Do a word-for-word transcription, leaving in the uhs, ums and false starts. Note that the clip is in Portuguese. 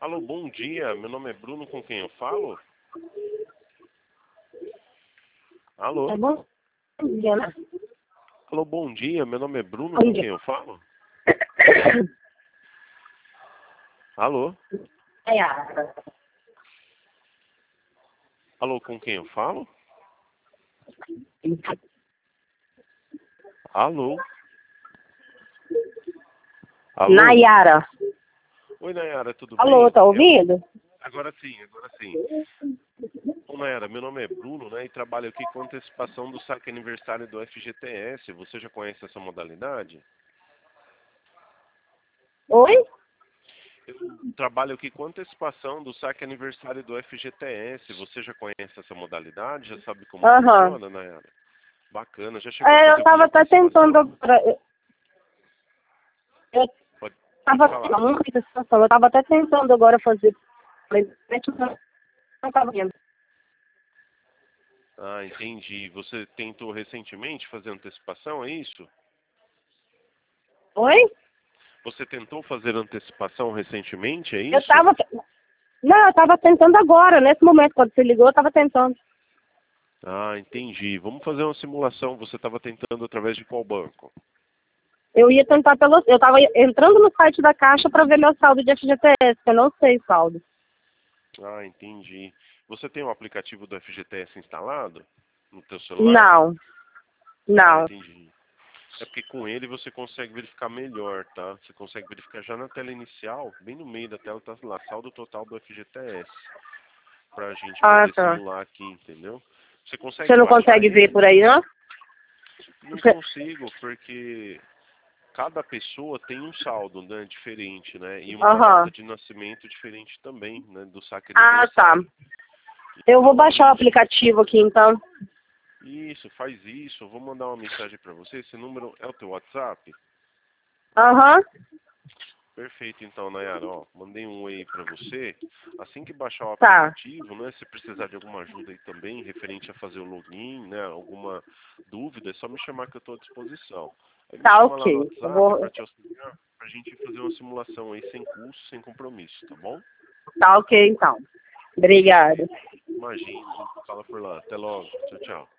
Alô, bom dia. Meu nome é Bruno, com quem eu falo? Alô? É bom dia, né? Alô, bom dia. Meu nome é Bruno, Bom com dia. quem eu falo? Alô? Nayara. Alô, com quem eu falo? Alô? Alô? Nayara. Oi, Nayara, tudo Alô, bem? tá Eu... ouvindo? Agora sim, agora sim. Ô, Nayara, meu nome é Bruno, né, e trabalho aqui com antecipação do saque aniversário do F G T S. Você já conhece essa modalidade? Oi? Eu trabalho aqui com antecipação do saque aniversário do F G T S. Você já conhece essa modalidade? Já sabe como Aham. funciona, Nayara? Bacana. Já chegou a É, fazer eu tava alguma até tentando antecipação? agora. Eu, eu Pode, pode tava falar. muita situação. Eu tava até tentando agora fazer. Mas não não tava vendo. Ah, entendi. Você tentou recentemente fazer antecipação, é isso? Oi? Você tentou fazer antecipação recentemente, é Eu isso? tava. Não, eu tava tentando agora, nesse momento, quando você ligou, eu tava tentando. Ah, entendi. Vamos fazer uma simulação. Você estava tentando através de qual banco? Eu ia tentar pelo. Eu tava entrando no site da Caixa pra ver meu saldo de F G T S, que eu não sei o saldo. Ah, entendi. Você tem o aplicativo do F G T S instalado no teu celular? Não, Ah, não. entendi. É porque com ele você consegue verificar melhor, tá? Você consegue verificar já na tela inicial, bem no meio da tela tá lá, saldo total do F G T S. Pra gente Ah, poder tá. simular aqui, entendeu? Você consegue Você não baixar consegue ver ele? por aí, não? Não Você- consigo, porque cada pessoa tem um saldo, né, diferente, né? E uma data Aham. de nascimento diferente também, né, do saque Ah, tá. aniversário. Eu vou Então a baixar o gente... aplicativo aqui, então. Isso, faz isso. Eu vou mandar uma mensagem pra você. Esse número é o teu WhatsApp? Aham. Perfeito, então, Nayara, ó, mandei um oi pra você. Assim que baixar o Tá. aplicativo, né, se precisar de alguma ajuda aí também, referente a fazer o login, né, alguma dúvida, é só me chamar que eu estou à disposição. Aí me Tá, chama lá no ok. Eu WhatsApp para vou... te auxiliar, pra gente fazer uma simulação aí sem custo, sem compromisso, tá bom? Tá, ok, então. Obrigada. Perfeito. Imagina, a gente fala por lá. Até logo. Tchau, tchau.